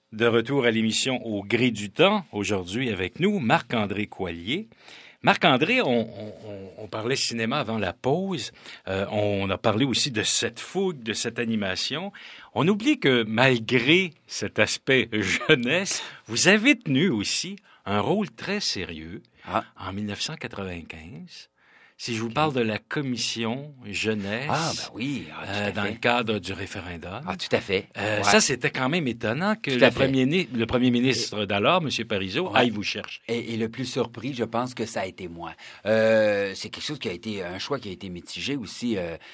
De retour à l'émission Au gré du temps, aujourd'hui avec nous, Marc-André Coallier. Marc-André, on parlait cinéma avant la pause. On a parlé aussi de cette fougue, de cette animation. On oublie que malgré cet aspect jeunesse, vous avez tenu aussi un rôle très sérieux en 1995. Si je vous parle de la commission jeunesse, oui, dans le cadre du référendum. Tout à fait. Ça, c'était quand même étonnant que le premier ministre d'alors, M. Parizeau, aille vous chercher. Et le plus surpris, je pense que ça a été moi. C'est quelque chose qui a été un choix qui a été mitigé aussi.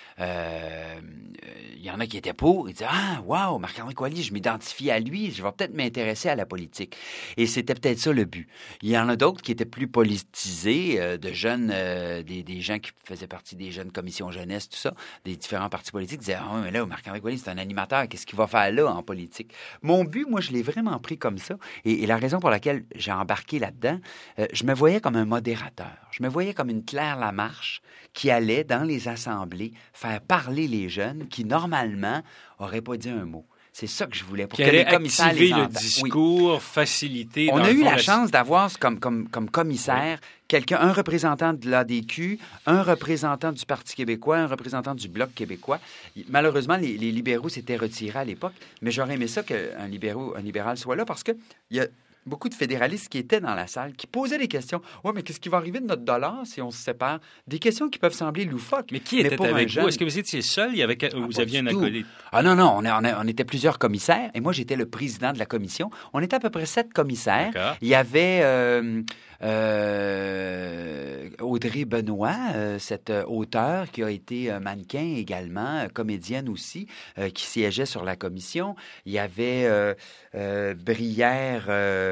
Il y en a qui étaient pour. Ils disaient Marc-André Coallier, je m'identifie à lui, je vais peut-être m'intéresser à la politique. Et c'était peut-être ça le but. Il y en a d'autres qui étaient plus politisés, de jeunes, des gens qui faisaient partie des jeunes commissions jeunesse, tout ça, des différents partis politiques, disaient mais là, Marc-André Coallier, c'est un animateur, qu'est-ce qu'il va faire là en politique? Mon but, moi, je l'ai vraiment pris comme ça. Et la raison pour laquelle j'ai embarqué là-dedans, je me voyais comme un modérateur. Je me voyais comme une Claire Lamarche qui allait dans les assemblées faire parler les jeunes qui, normalement, n'auraient pas dit un mot. C'est ça que je voulais pour que les commissaires les entendent. Le discours, faciliter. On a eu la chance d'avoir comme commissaire un représentant de l'ADQ, un représentant du Parti québécois, un représentant du Bloc québécois. Malheureusement, les libéraux s'étaient retirés à l'époque, mais j'aurais aimé ça qu'un libéral soit là parce qu'il y a beaucoup de fédéralistes qui étaient dans la salle, qui posaient des questions. Oui, mais qu'est-ce qui va arriver de notre dollar si on se sépare? Des questions qui peuvent sembler loufoques. Mais qui était avec vous? Est-ce que vous étiez seul? Vous aviez un acolyte? Non, on était plusieurs commissaires et moi, j'étais le président de la commission. On était à peu près 7 commissaires. D'accord. Il y avait Audrey Benoît, cette auteure qui a été mannequin également, comédienne aussi, qui siégeait sur la commission. Il y avait Brière,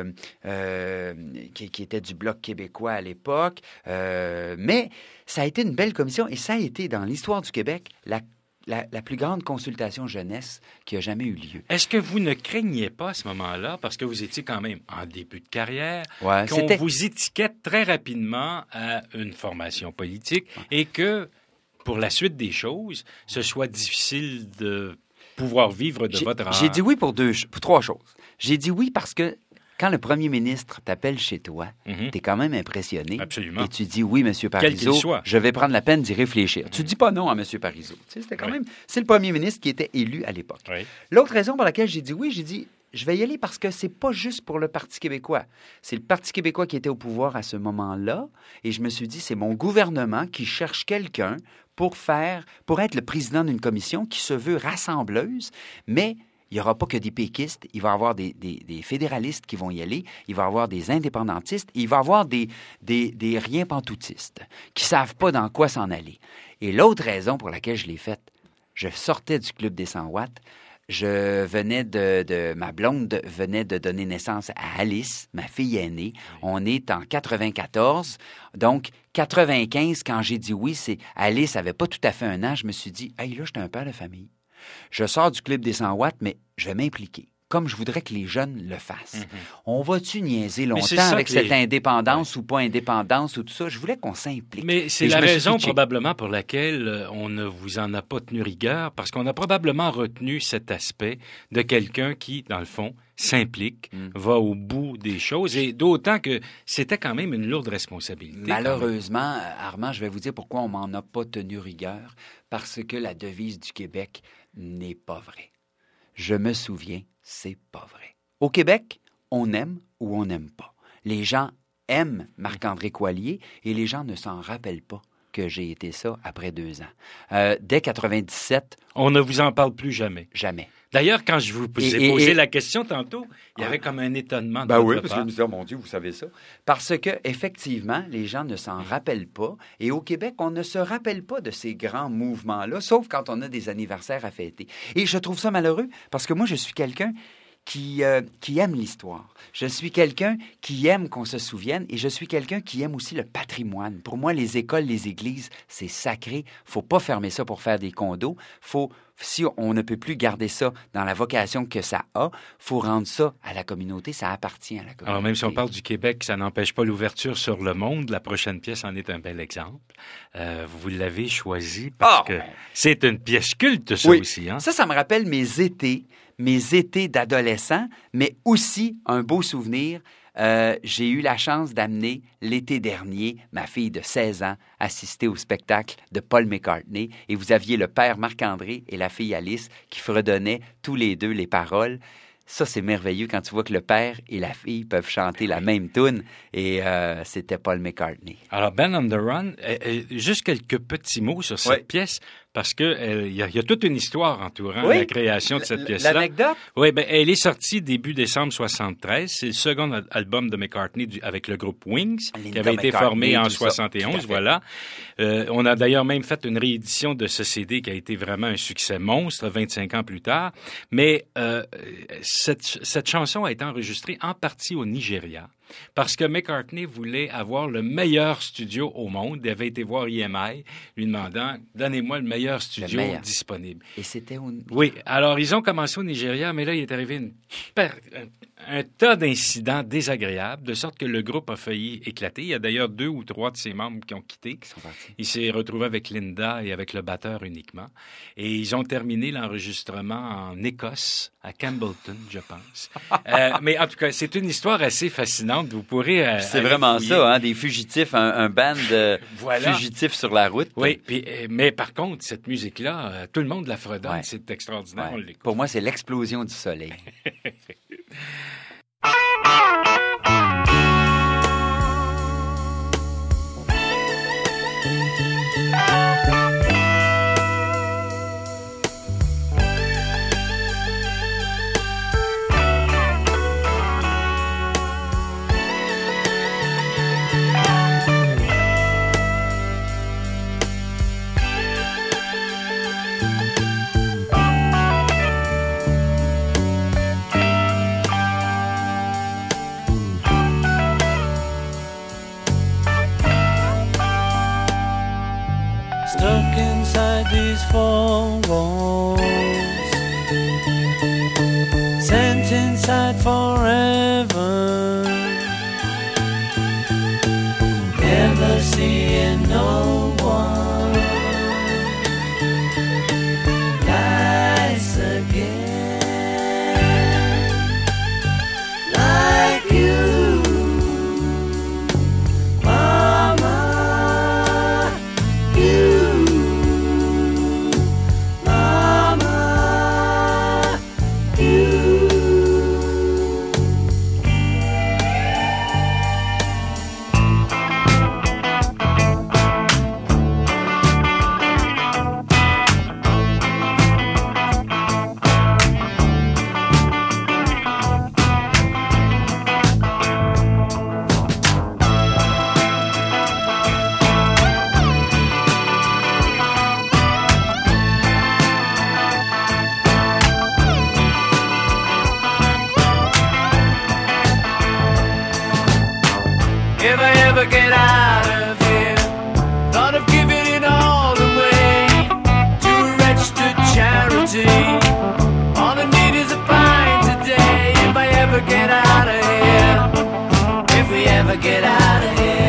qui était du Bloc québécois à l'époque. Mais ça a été une belle commission et ça a été, dans l'histoire du Québec, la plus grande consultation jeunesse qui a jamais eu lieu. Est-ce que vous ne craignez pas à ce moment-là, parce que vous étiez quand même en début de carrière, qu'on vous étiquette très rapidement à une formation politique et que, pour la suite des choses, ce soit difficile de pouvoir vivre de votre art? J'ai dit oui pour 3 choses. J'ai dit oui parce que quand le premier ministre t'appelle chez toi, t'es quand même impressionné. Absolument. Et tu dis oui, M. Parizeau, je vais prendre la peine d'y réfléchir. Tu dis pas non à M. Parizeau. Tu sais, c'était quand même... C'est le premier ministre qui était élu à l'époque. Oui. L'autre raison pour laquelle j'ai dit oui, j'ai dit je vais y aller parce que c'est pas juste pour le Parti québécois. C'est le Parti québécois qui était au pouvoir à ce moment-là. Et je me suis dit, c'est mon gouvernement qui cherche quelqu'un pour être le président d'une commission qui se veut rassembleuse, mais il n'y aura pas que des péquistes, il va y avoir des fédéralistes qui vont y aller, il va y avoir des indépendantistes, il va y avoir des rien-pantoutistes qui ne savent pas dans quoi s'en aller. Et l'autre raison pour laquelle je l'ai faite, je sortais du Club des 100 watts, ma blonde venait de donner naissance à Alice, ma fille aînée. On est en 94, donc 95, quand j'ai dit oui, Alice n'avait pas tout à fait 1 an, je me suis dit, hey, là, j'étais un père de famille. Je sors du Club des 100 watts, mais je vais m'impliquer, comme je voudrais que les jeunes le fassent. On va-tu niaiser longtemps avec cette indépendance ou pas indépendance ou tout ça? Je voulais qu'on s'implique. Mais c'est la raison probablement pour laquelle on ne vous en a pas tenu rigueur, parce qu'on a probablement retenu cet aspect de quelqu'un qui, dans le fond, s'implique, va au bout des choses, et d'autant que c'était quand même une lourde responsabilité. Malheureusement, Armand, je vais vous dire pourquoi on m'en a pas tenu rigueur, parce que la devise du Québec n'est pas vraie. Je me souviens, c'est pas vrai. Au Québec, on aime ou on n'aime pas. Les gens aiment Marc-André Coallier et les gens ne s'en rappellent pas que j'ai été ça après 2 ans. Dès 97... On ne vous en parle plus jamais. Jamais. D'ailleurs, quand je vous ai posé la question tantôt, il y avait comme un étonnement de votre oui, part. parce que je me disais, oh mon Dieu, vous savez ça. Parce que effectivement, les gens ne s'en rappellent pas. Et au Québec, on ne se rappelle pas de ces grands mouvements-là, sauf quand on a des anniversaires à fêter. Et je trouve ça malheureux, parce que moi, je suis quelqu'un qui aime l'histoire. Je suis quelqu'un qui aime qu'on se souvienne et je suis quelqu'un qui aime aussi le patrimoine. Pour moi, les écoles, les églises, c'est sacré. Faut pas fermer ça pour faire des condos. Si on ne peut plus garder ça dans la vocation que ça a, faut rendre ça à la communauté. Ça appartient à la communauté. Alors, même si on parle du Québec, ça n'empêche pas l'ouverture sur le monde. La prochaine pièce en est un bel exemple. Vous l'avez choisi parce que c'est une pièce culte, ça aussi. Hein? Ça me rappelle mes étés, mes étés d'adolescent, mais aussi un beau souvenir. J'ai eu la chance d'amener l'été dernier ma fille de 16 ans assister au spectacle de Paul McCartney et vous aviez le père Marc-André et la fille Alice qui fredonnaient tous les deux les paroles. Ça, c'est merveilleux quand tu vois que le père et la fille peuvent chanter la même tune et c'était Paul McCartney. Alors, Ben on the Run, juste quelques petits mots sur cette pièce. Parce que il y a toute une histoire entourant la création de cette pièce-là. L'anecdote? Oui, ben elle est sortie début décembre 73. C'est le second album de McCartney avec le groupe Wings, qui avait été formé en 71. Voilà. On a d'ailleurs même fait une réédition de ce CD qui a été vraiment un succès monstre 25 ans plus tard. Mais cette chanson a été enregistrée en partie au Nigeria. Parce que McCartney voulait avoir le meilleur studio au monde. Il avait été voir EMI, lui demandant « Donnez-moi le meilleur studio disponible. » Et c'était au... Oui. Alors, ils ont commencé au Nigeria, mais là, il est arrivé un tas d'incidents désagréables, de sorte que le groupe a failli éclater. Il y a d'ailleurs 2 ou 3 de ses membres qui ont quitté. Il s'est retrouvé avec Linda et avec le batteur uniquement. Et ils ont terminé l'enregistrement en Écosse, à Campbellton, je pense. Mais en tout cas, c'est une histoire assez fascinante. Vous pourrez... c'est vraiment ça, hein, des fugitifs, un band de fugitifs sur la route. Oui, mais par contre, cette musique-là, tout le monde la fredonne. C'est extraordinaire, on l'écoute. Pour moi, c'est l'explosion du soleil. Stuck inside these four walls, sent inside forever, never seeing no one nice again like you. If I ever get out of here, thought of giving it all away to a registered charity. All I need is a pint today. If I ever get out of here, if we ever get out of here.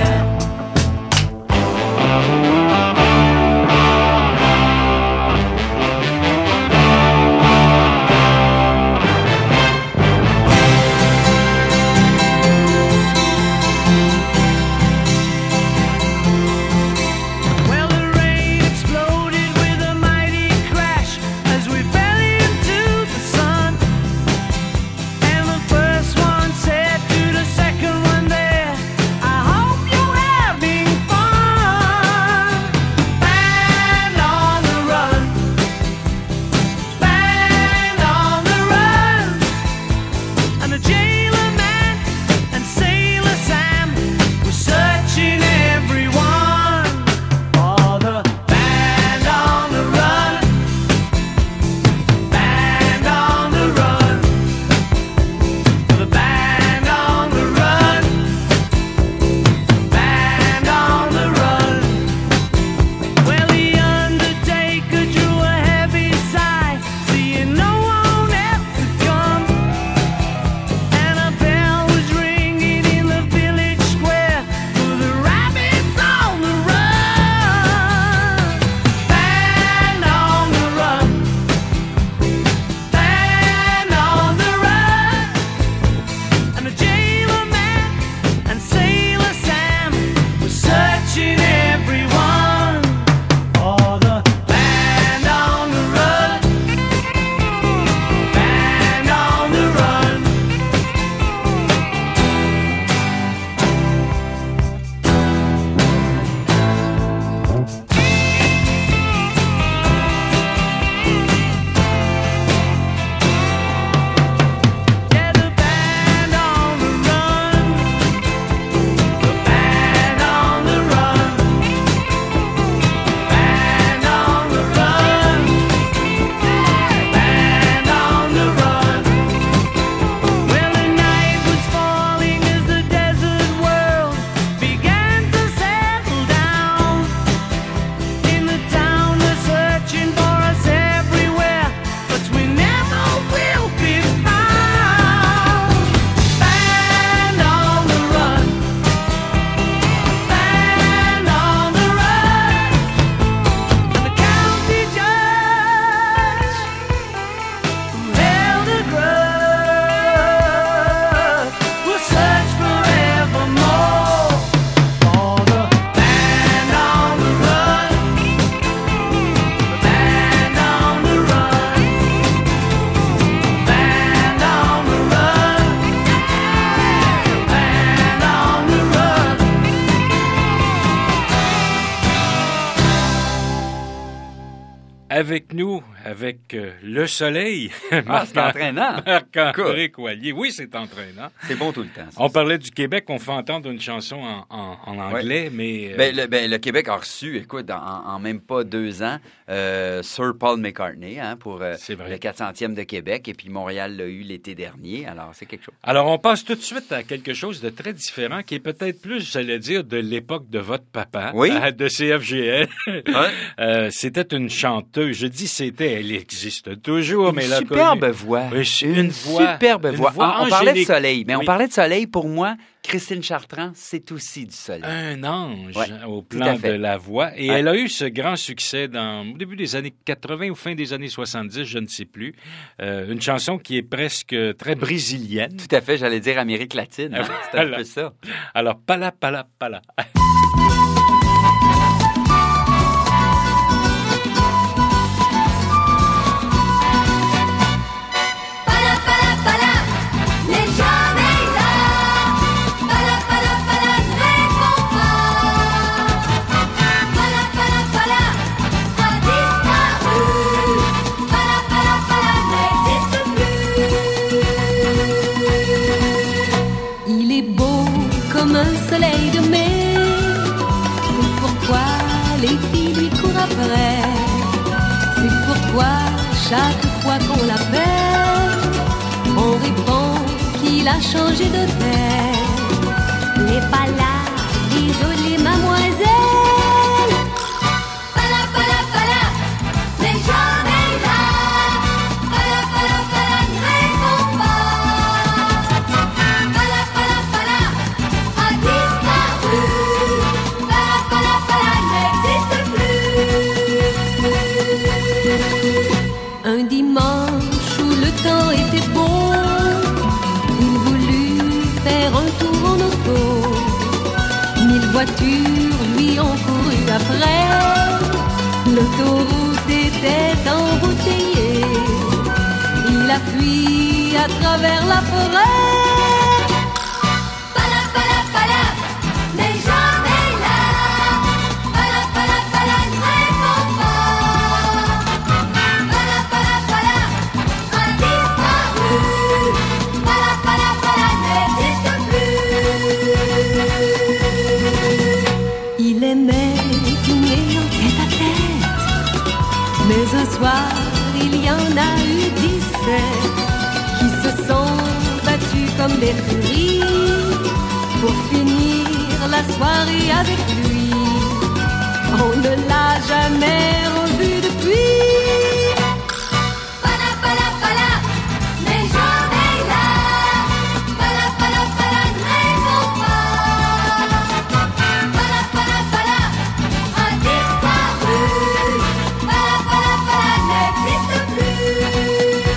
avec nous, avec le soleil. C'est entraînant. Marc-André Coallier. Oui, c'est entraînant. C'est bon tout le temps. On parlait du Québec, on fait entendre une chanson en anglais, mais... Le Québec a reçu, écoute, en même pas 2 ans, Sir Paul McCartney pour le 400e de Québec, et puis Montréal l'a eu l'été dernier, alors c'est quelque chose. Alors, on passe tout de suite à quelque chose de très différent, qui est peut-être plus, j'allais dire, de l'époque de votre papa, de CFGL. Ouais. C'était une chanteuse, je dis c'était, elle existe toujours, mais là... Superbe voix. Une superbe voix. On parlait de soleil, mais on parlait de soleil, pour moi... Christine Chartrand, c'est aussi du soleil. Un ange au plan de la voix. Et elle a eu ce grand succès au début des années 80 ou fin des années 70, je ne sais plus. Une chanson qui est presque très brésilienne. Tout à fait, j'allais dire Amérique latine. C'est un peu ça. Alors, pala, pala, pala. Soleil de mai, c'est pourquoi les filles lui courent après. C'est pourquoi chaque fois qu'on l'appelle, on répond qu'il a changé de terre. Les palas, désolé mademoiselle. Pala, pala, pala, n'est jamais là. Pala, pala, pala, ne répond pas. Pala, pala, pala. Un dimanche où le temps était beau, il voulut faire un tour en auto. 1000 voitures lui ont couru après, l'autoroute était embouteillée. Il a fui à travers la forêt. Mais un soir, il y en a eu 17 qui se sont battus comme des furies pour finir la soirée avec lui. On ne l'a jamais revu depuis. Pala, pala, pala, n'est jamais là. Pala, pala, pala, ne répond pas. Pala, pala, pala, a disparu. Pala, pala, pala, n'existe plus.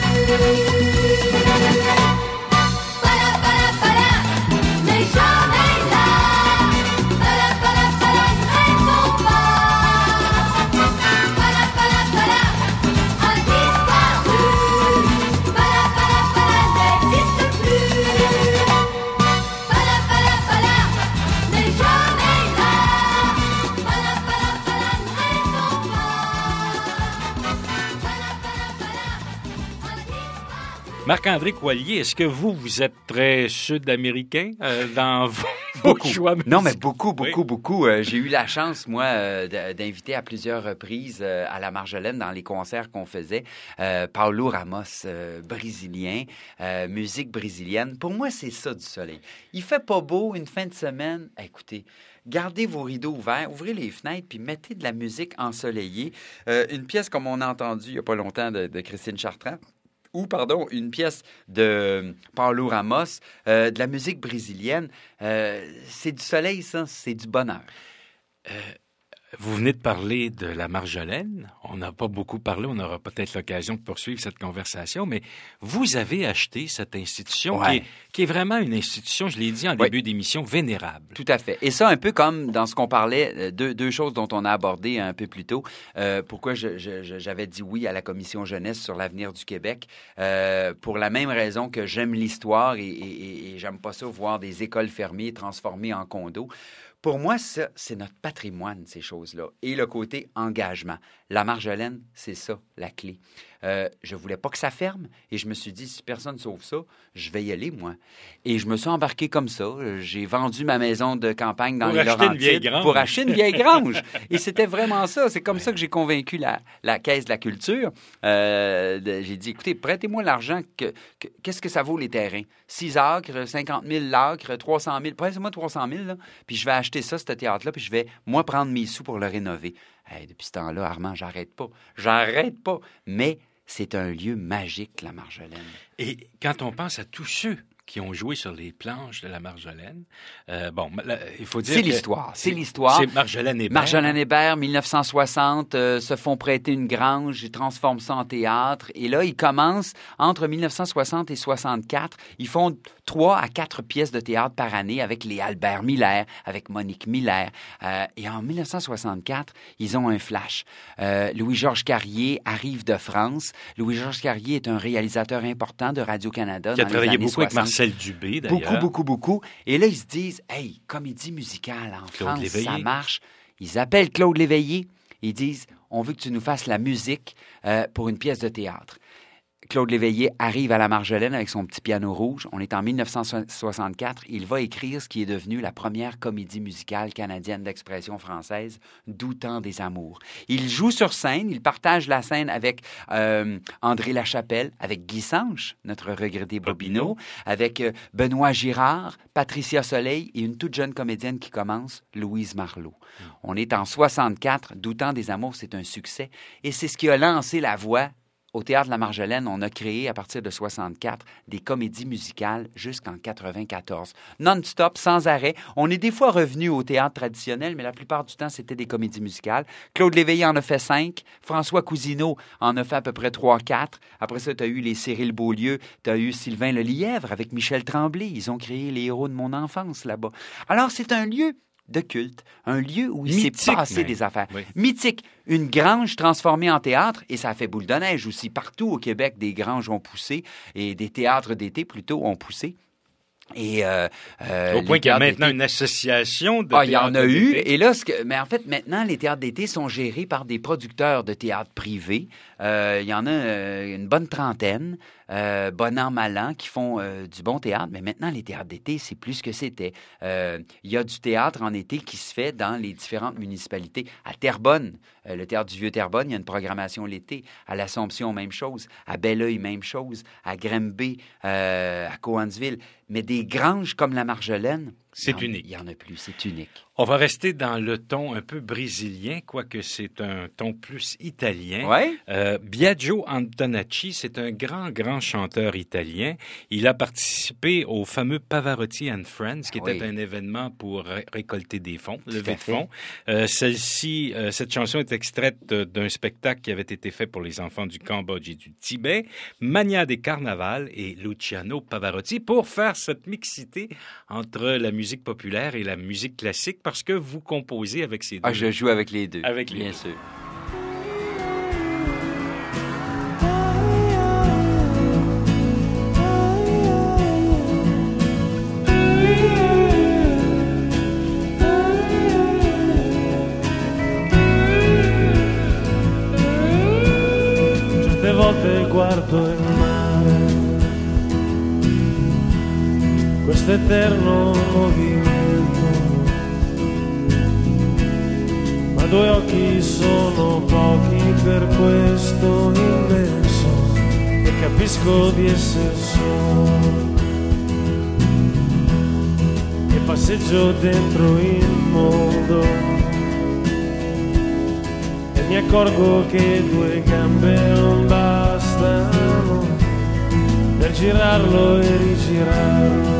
Pala, pala, pala, n'est jamais là. Pala, pala, pala, ne répond pas. Pala, pala, pala, a disparu. Pala, pala, pala, n'existe plus. Pala, pala, pala, n'est jamais là. Pala, pala, pala, ne répond pas. Pala, pala, pala, a disparu. Marc-André Coallier, est-ce que vous êtes très sud-américain dans vos choix musicaux? Non, mais beaucoup. J'ai eu la chance, moi, d'inviter à plusieurs reprises à la Marjolaine dans les concerts qu'on faisait. Paulo Ramos, brésilien, musique brésilienne. Pour moi, c'est ça du soleil. Il fait pas beau une fin de semaine. Écoutez, gardez vos rideaux ouverts, ouvrez les fenêtres, puis mettez de la musique ensoleillée. Une pièce comme on a entendu il n'y a pas longtemps de Christine Chartrand. Une pièce de Paulo Ramos, de la musique brésilienne. C'est du soleil, ça, c'est du bonheur. Vous venez de parler de la Marjolaine. On n'a pas beaucoup parlé. On aura peut-être l'occasion de poursuivre cette conversation. Mais vous avez acheté cette institution qui est vraiment une institution, je l'ai dit en début d'émission, vénérable. Tout à fait. Et ça, un peu comme dans ce qu'on parlait, deux choses dont on a abordé un peu plus tôt. Pourquoi j'avais dit oui à la commission jeunesse sur l'avenir du Québec. Pour la même raison que j'aime l'histoire et j'aime pas ça voir des écoles fermées transformées en condos. Pour moi, ça, c'est notre patrimoine, ces choses-là. Et le côté engagement. La Marjolaine, c'est ça, la clé. Je voulais pas que ça ferme et je me suis dit, si personne ne sauve ça, je vais y aller, moi. Et je me suis embarqué comme ça. J'ai vendu ma maison de campagne dans les Laurentides pour acheter une vieille grange. Et c'était vraiment ça. C'est comme ça que j'ai convaincu la Caisse de la culture. J'ai dit, écoutez, prêtez-moi l'argent. Qu'est-ce que ça vaut, les terrains? 6 acres, 50 000 l'acre, 300 000. Prêtez-moi 300 000, là, puis je vais acheter ça, ce théâtre-là, puis je vais, moi, prendre mes sous pour le rénover. Hey, depuis ce temps-là, Armand, j'arrête pas. Mais c'est un lieu magique, la Marjolaine. Et quand on pense à tous ceux qui ont joué sur les planches de la Marjolaine, il faut dire c'est l'histoire. C'est Marjolaine Hébert. Marjolaine Hébert, 1960, se font prêter une grange, ils transforment ça en théâtre. Et là, ils commencent, entre 1960 et 64, ils font 3 à 4 pièces de théâtre par année avec les Albert Miller, avec Monique Miller. Et en 1964, ils ont un flash. Louis-Georges Carrier arrive de France. Louis-Georges Carrier est un réalisateur important de Radio-Canada qui a travaillé beaucoup 60. avec Marcel Dubé, d'ailleurs. Beaucoup. Et là, ils se disent, hey, comédie musicale en Claude France, Léveillé. ça marche. Ils appellent Claude Léveillé. Ils disent, on veut que tu nous fasses la musique pour une pièce de théâtre. Claude Léveillé arrive à la Marjolaine avec son petit piano rouge. On est en 1964. Il va écrire ce qui est devenu la première comédie musicale canadienne d'expression française, D'où tant des amours. Il joue sur scène. Il partage la scène avec André Lachapelle, avec Guy Sanche, notre regretté Bobino, avec Benoît Girard, Patricia Soleil et une toute jeune comédienne qui commence, Louise Marleau. On est en 64. D'où tant des amours, c'est un succès. Et c'est ce qui a lancé la voie. Au Théâtre de la Marjolaine, on a créé, à partir de 64, des comédies musicales jusqu'en 94. Non-stop, sans arrêt. On est des fois revenu au théâtre traditionnel, mais la plupart du temps, c'était des comédies musicales. Claude Léveillé en a fait 5. François Cousineau en a fait à peu près 3-4. Après ça, tu as eu les Cyril Beaulieu, tu as eu Sylvain Lelièvre avec Michel Tremblay. Ils ont créé les héros de mon enfance là-bas. Alors, c'est un lieu de culte, un lieu où il s'est passé des affaires. Oui. Mythique. Une grange transformée en théâtre, et ça a fait boule de neige aussi. Partout au Québec, des granges ont poussé, et des théâtres d'été, plutôt, ont poussé. Et au point qu'il y a maintenant une association de il y en a eu. Et là, mais en fait, maintenant, les théâtres d'été sont gérés par des producteurs de théâtre privés. Il y en a une bonne trentaine, bon an, mal an, qui font du bon théâtre. Mais maintenant, les théâtres d'été, c'est plus ce que c'était. Il y a du théâtre en été qui se fait dans les différentes municipalités. À Terrebonne, le théâtre du Vieux-Terrebonne, il y a une programmation l'été. À l'Assomption, même chose. À Belleuil, même chose. À Granby, à Cowansville. Mais des granges comme la Marjolaine, c'est unique. Il n'y en a plus, c'est unique. On va rester dans le ton un peu brésilien, quoique c'est un ton plus italien. Ouais. Biagio Antonacci, c'est un grand chanteur italien. Il a participé au fameux Pavarotti and Friends, qui était un événement pour récolter des fonds, lever de fonds. Cette chanson est extraite d'un spectacle qui avait été fait pour les enfants du Cambodge et du Tibet, Mania des Carnavals et Luciano Pavarotti, pour faire cette mixité entre la musique populaire et la musique classique, parce que vous composez avec ces deux. Ah, je joue avec les deux. Avec les bien deux. sûr. Certe volte guardo il mare, questo eterno movimento, ma 2 occhi sono pochi per questo immenso, e capisco di essere solo, e passeggio dentro il mondo, e mi accorgo che 2 gambe non bastano per girarlo e rigirarlo.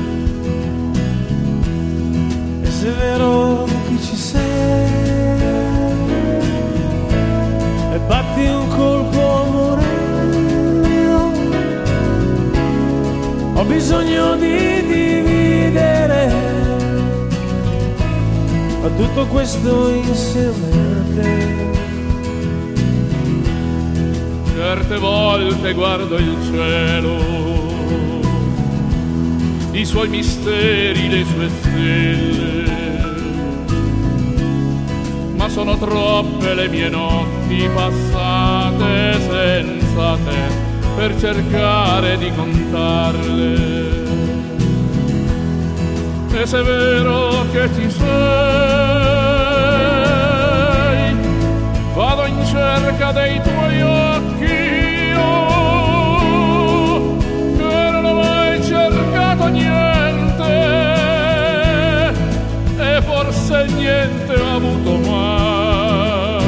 E se è vero che ci sei, e batti un colpo amoroso, ho bisogno di dividere tutto questo insieme a te. Certe volte guardo il cielo, i suoi misteri, le sue stelle, ma sono troppe le mie notti passate senza te per cercare di contarle. E se è vero che ci sei, vado in cerca dei tuoi occhi, io che non ho mai cercato niente e forse niente ho avuto mai.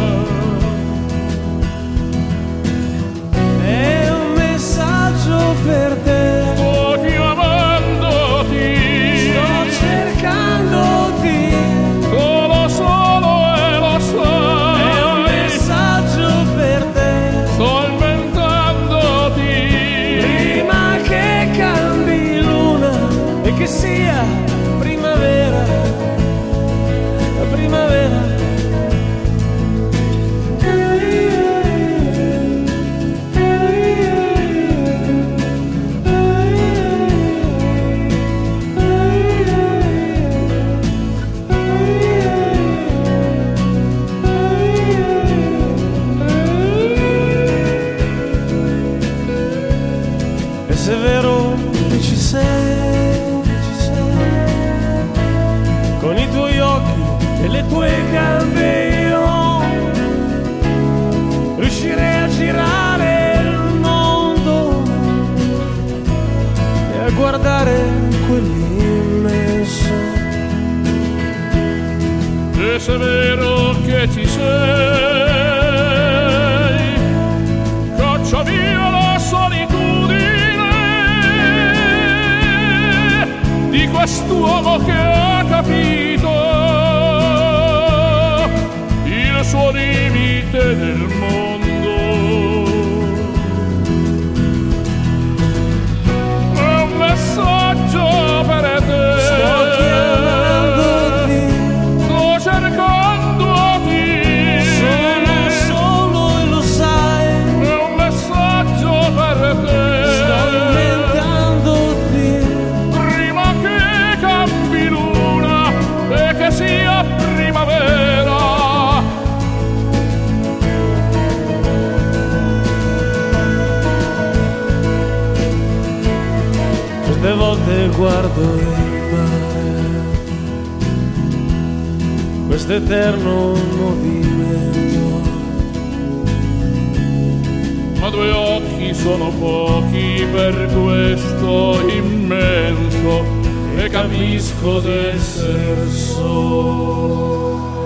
È un messaggio per te, Sto chiamandoti, sto cercandoti, solo e lo sai. è un messaggio per te, Sto inventandoti, prima che cambi luna e che sia primavera, la primavera. E se è vero che ci sei, con i tuoi occhi e le tue gambe io riuscirei a girare il mondo e a guardare quell'immenso. e se è vero che ci sei, caccia via la solitudine di quest'uomo che ha capito il suo limite nel mondo. È un messaggio per te, Sto chiamandoti, sto cercandoti, sono solo e lo sai, è un messaggio per te, sto inventandoti, prima che cambi luna e che sia primavera. certe volte guardo il mare, questo eterno movimento, Ma due occhi sono pochi per questo immenso e capisco d'esser solo.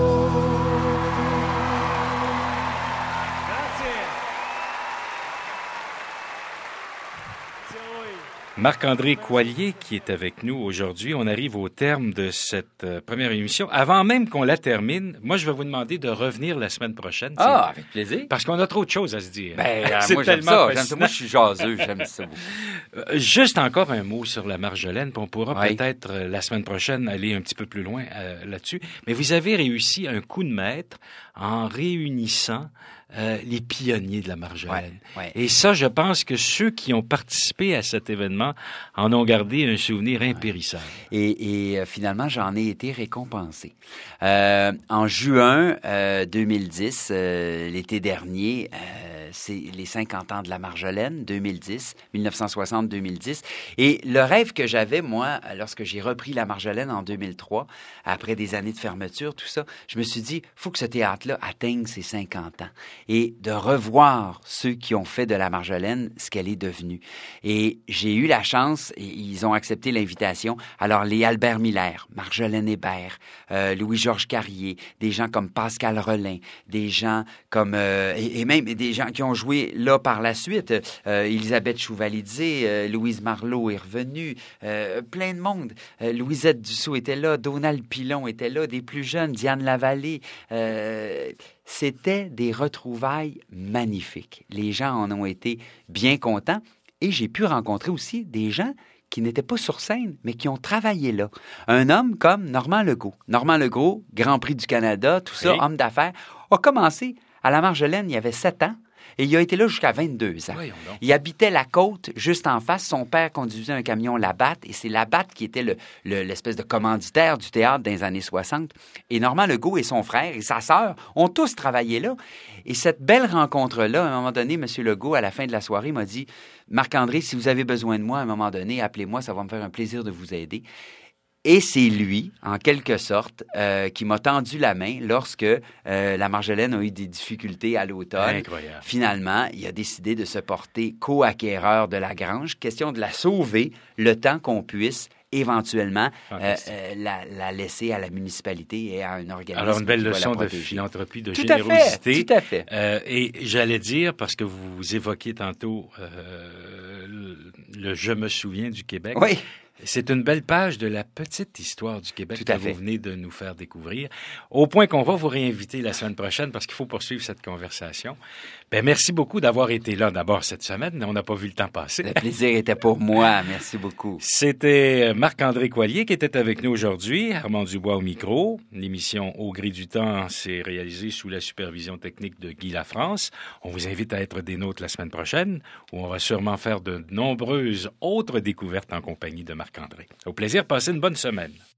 Marc-André Coillier qui est avec nous aujourd'hui. On arrive au terme de cette première émission. Avant même qu'on la termine, moi, je vais vous demander de revenir la semaine prochaine. Ah, avec plaisir. Parce qu'on a trop de choses à se dire. Moi, j'aime ça. Moi, je suis jaseux. J'aime ça beaucoup. Juste encore un mot sur la Marjolaine, puis on pourra Oui. peut-être la semaine prochaine aller un petit peu plus loin là-dessus. Mais vous avez réussi un coup de maître en réunissant les pionniers de la Marjolaine. Ouais. Et ça, je pense que ceux qui ont participé à cet événement en ont gardé un souvenir impérissable. Et finalement, j'en ai été récompensé. En juin 2010, l'été dernier, c'est les 50 ans de la Marjolaine, 1960-2010. Et le rêve que j'avais, moi, lorsque j'ai repris la Marjolaine en 2003, après des années de fermeture, tout ça, je me suis dit, faut que ce théâtre-là atteigne ses 50 ans et de revoir ceux qui ont fait de la Marjolaine ce qu'elle est devenue. Et j'ai eu la chance, et ils ont accepté l'invitation. Alors, les Albert Miller, Marjolaine Hébert, Louis-Georges Carrier, des gens comme Pascal Rollin, des gens comme... et même des gens qui ont joué là par la suite. Elisabeth Chouvalidze, Louise Marleau est revenue, plein de monde. Louisette Dussault était là, Donald Pilon était là, des plus jeunes, Diane Lavallée. C'était des retrouvailles magnifiques. Les gens en ont été bien contents et j'ai pu rencontrer aussi des gens qui n'étaient pas sur scène, mais qui ont travaillé là. Un homme comme Normand Legault. Normand Legault, Grand Prix du Canada, tout ça, Oui. homme d'affaires, a commencé à la Marjolaine, il y avait 7 ans. Et il a été là jusqu'à 22 ans. Voyons donc. Il habitait la côte juste en face. Son père conduisait un camion Labatt et c'est Labatt qui était l'espèce de commanditaire du théâtre dans les années 60. Et Normand Legault et son frère et sa sœur ont tous travaillé là. Et cette belle rencontre-là, à un moment donné, M. Legault, à la fin de la soirée, m'a dit « Marc-André, si vous avez besoin de moi, à un moment donné, appelez-moi, ça va me faire un plaisir de vous aider. » Et c'est lui, en quelque sorte, qui m'a tendu la main lorsque la Marjolaine a eu des difficultés à l'automne. Incroyable. Finalement, il a décidé de se porter co-acquéreur de la grange, question de la sauver le temps qu'on puisse éventuellement la laisser à la municipalité et à un organisme. Alors, une belle qui va la leçon de protéger. philanthropie, de Tout générosité. Tout à fait. Et j'allais dire, parce que vous évoquiez tantôt le « Je me souviens du Québec ». Oui. C'est une belle page de la petite histoire du Québec Tout que à fait. vous venez de nous faire découvrir, au point qu'on va vous réinviter la semaine prochaine parce qu'il faut poursuivre cette conversation. Merci beaucoup d'avoir été là d'abord cette semaine. On n'a pas vu le temps passer. Le plaisir était pour moi. Merci beaucoup. C'était Marc-André Coallier qui était avec nous aujourd'hui, Armand Dubois au micro. L'émission Au gré du temps s'est réalisée sous la supervision technique de Guy Lafrance. On vous invite à être des nôtres la semaine prochaine où on va sûrement faire de nombreuses autres découvertes en compagnie de Marc-André. Au plaisir, passez une bonne semaine.